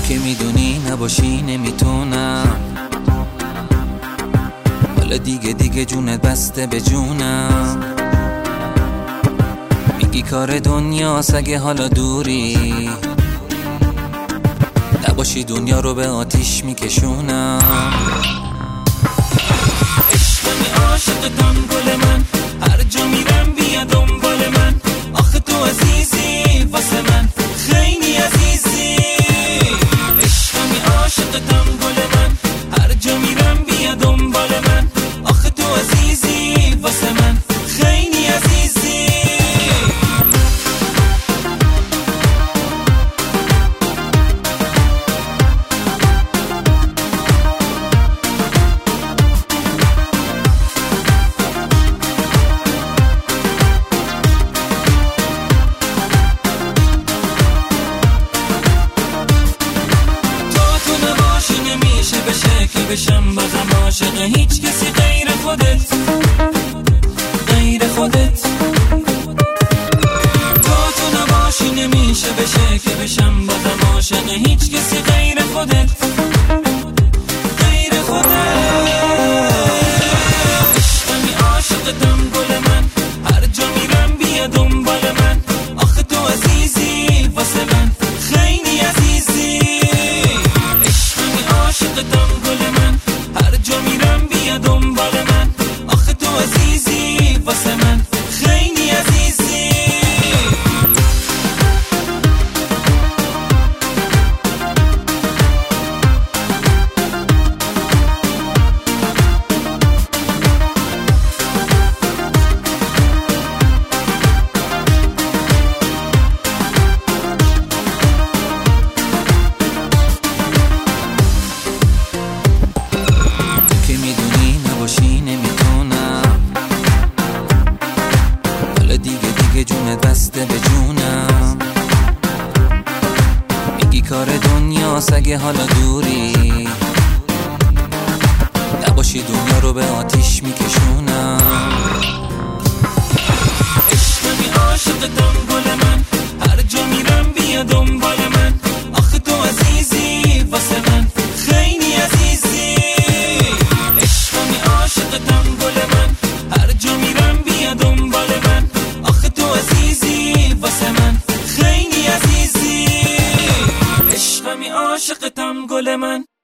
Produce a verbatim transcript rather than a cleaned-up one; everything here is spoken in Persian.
که میدونی نباشی نمیتونم، حالا دیگه دیگه جونت بسته به جونم. میگی کار دنیاست اگه حالا دوری، نباشی دنیا رو به آتیش میکشونم. عشقمی عاشقتم گل من، هر جا میرم بیا دنبال من. آخه تو عزیزی واسه من، خیلی عزیزی. عشقمی عاشقتم گل من، هر جا میرم بیا دنبال من. آخه تو عزیزی واسه من، خیلی عزیزی. بشم بازم عاشق هیچ کسی غیر خودت، غیر خودت. تو تو نباشی نمیشه بشه که بشم بازم عاشق هیچ کسی غیر خودت، غیر خودت. عشقمی عاشقتم گل من، هر جا میرم بیا دنبال من. آخه تو عزیزی واسه من، خیلی عزیزی. عشقمی عاشقتم گل من، هر جا میرم بیا دنبال من. آخه تو عزیزی واسه من، خیلی عزیزی. جونت بسته به جونم. میگی کار دنیاست اگه حالا دوری، نباشی دنیا رو به آتیش میکشونم. عشقمی عاشقتم گل من، هر جا میرم بیا دنبال من. آخه تو عزیزی واسه من، خیلی عزیزی. عشقمی عاشقتم گل من، هر جا میرم بیا دنبال من. آخه تو عزیزی واسه من، خیلی عزیزی. عشقمی عاشقتم گل من.